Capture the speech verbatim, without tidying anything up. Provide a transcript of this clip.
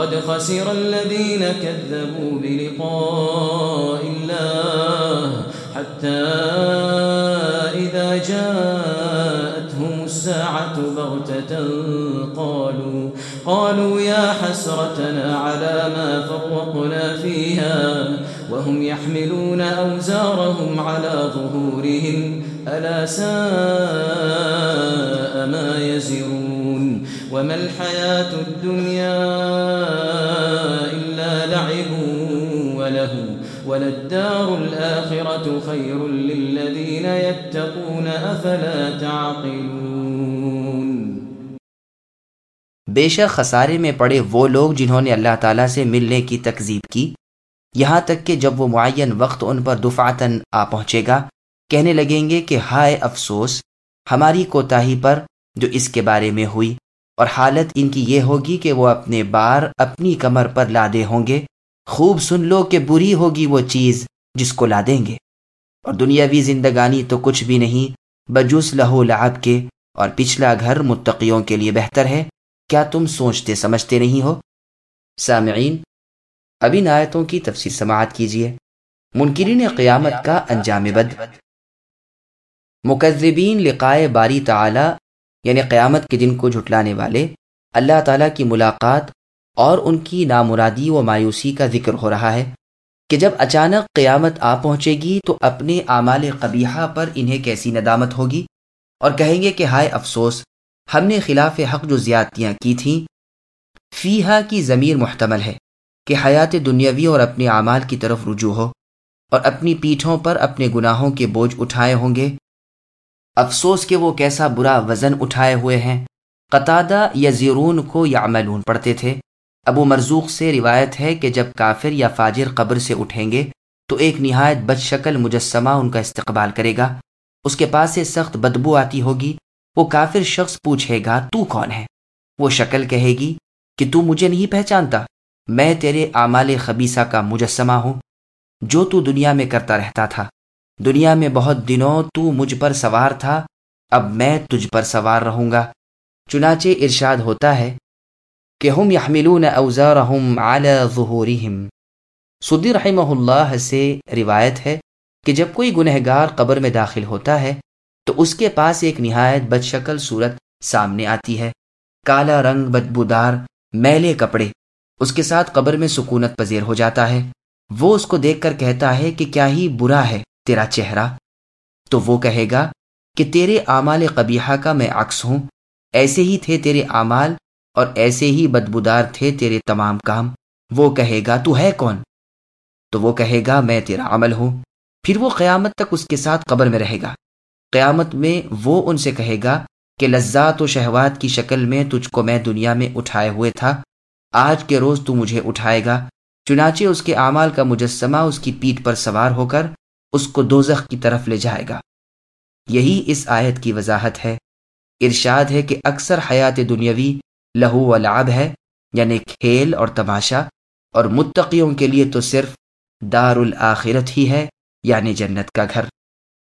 قد خسر الذين كذبوا بلقاء الله حتى إذا جاءتهم الساعة بغتة قالوا قالوا يا حسرتنا على ما فرطنا فيها وهم يحملون أوزارهم على ظهورهم ألا ساء ما يزرون وما الحياة الدنيا إلا لعب ولهو وللدار الآخرة خير للذين يتقون أفلا تعقلون۔ بے شک خسارے میں پڑے وہ لوگ جنہوں نے اللہ تعالیٰ سے ملنے کی تکذیب کی، یہاں تک کہ جب وہ معین وقت ان پر دفعتاً آ پہنچے گا کہنے لگیں گے کہ ہائے افسوس ہماری کوتاہی پر جو اس کے بارے میں ہوئی، اور حالت ان کی یہ ہوگی کہ وہ اپنے بار اپنی کمر پر لادے ہوں گے۔ خوب سن لو کہ بری ہوگی وہ چیز جس کو لا دیں گے، اور دنیاوی زندگانی تو کچھ بھی نہیں بجز لہو لعب کے، اور پچھلا گھر متقیوں کے لیے بہتر ہے۔ کیا تم سوچتے سمجھتے نہیں ہو؟ سامعین، اب ان آیتوں کی تفسیر سماعت کیجیے۔ منکرین قیامت کا انجام بد۔ مکذبین لقائے باری تعالی یعنی قیامت کے دن کو جھٹلانے والے، اللہ تعالیٰ کی ملاقات اور ان کی نامرادی و مایوسی کا ذکر ہو رہا ہے کہ جب اچانک قیامت آ پہنچے گی تو اپنے اعمال قبیحہ پر انہیں کیسی ندامت ہوگی، اور کہیں گے کہ ہائے افسوس ہم نے خلاف حق جو زیادتیاں کی تھیں۔ فیہا کی ضمیر محتمل ہے کہ حیات دنیاوی اور اپنے اعمال کی طرف رجوع ہو، اور اپنی پیٹھوں پر اپنے گناہوں کے بوجھ اٹھائے ہوں گے۔ افسوس کہ وہ کیسا برا وزن اٹھائے ہوئے ہیں۔ قتادہ یزرون کو یعملون پڑھتے تھے۔ ابو مرزوق سے روایت ہے کہ جب کافر یا فاجر قبر سے اٹھیں گے تو ایک نہایت بد شکل مجسمہ ان کا استقبال کرے گا، اس کے پاس سے سخت بدبو آتی ہوگی۔ وہ کافر شخص پوچھے گا تو کون ہے؟ وہ شکل کہے گی کہ تو مجھے نہیں پہچانتا، میں تیرے اعمال خبیثہ کا مجسمہ ہوں جو تو دنیا میں کرتا رہتا تھا۔ دنیا میں بہت دنوں تو مجھ پر سوار تھا، اب میں تجھ پر سوار رہوں گا۔ چنانچہ ارشاد ہوتا ہے کہ ہم یحملون اوزارہم علی ظہورہم۔ سدی رحمہ اللہ سے روایت ہے کہ جب کوئی گنہگار قبر میں داخل ہوتا ہے تو اس کے پاس ایک نہایت بد شکل صورت سامنے آتی ہے، کالا رنگ، بدبودار، میلے کپڑے۔ اس کے ساتھ قبر میں سکونت پذیر ہو جاتا ہے۔ وہ اس کو دیکھ کر کہتا ہے کہ کیا ہی برا ہے تیرا چہرہ؟ تو وہ کہے گا کہ تیرے اعمال قبیحہ کا میں عکس ہوں، ایسے ہی تھے تیرے اعمال اور ایسے ہی بدبودار تھے تیرے تمام کام۔ وہ کہے گا تو ہے کون؟ تو وہ کہے گا میں تیرا عمل ہوں۔ پھر وہ قیامت تک اس کے ساتھ قبر میں رہے گا۔ قیامت میں وہ ان سے کہے گا کہ لذات و شہوات کی شکل میں تجھ کو میں دنیا میں اٹھائے ہوئے تھا، آج کے روز تو مجھے اٹھائے گا۔ چنانچہ اس کے اعمال کا مجسمہ اس کی پیٹھ پر سوار ہو کر اس کو دوزخ کی طرف لے جائے گا۔ یہی اس آیت کی وضاحت ہے۔ ارشاد ہے کہ اکثر حیات دنیاوی لہو و لعب ہے، یعنی کھیل اور تماشا، اور متقیوں کے لیے تو صرف دار الآخرت ہی ہے، یعنی جنت کا گھر۔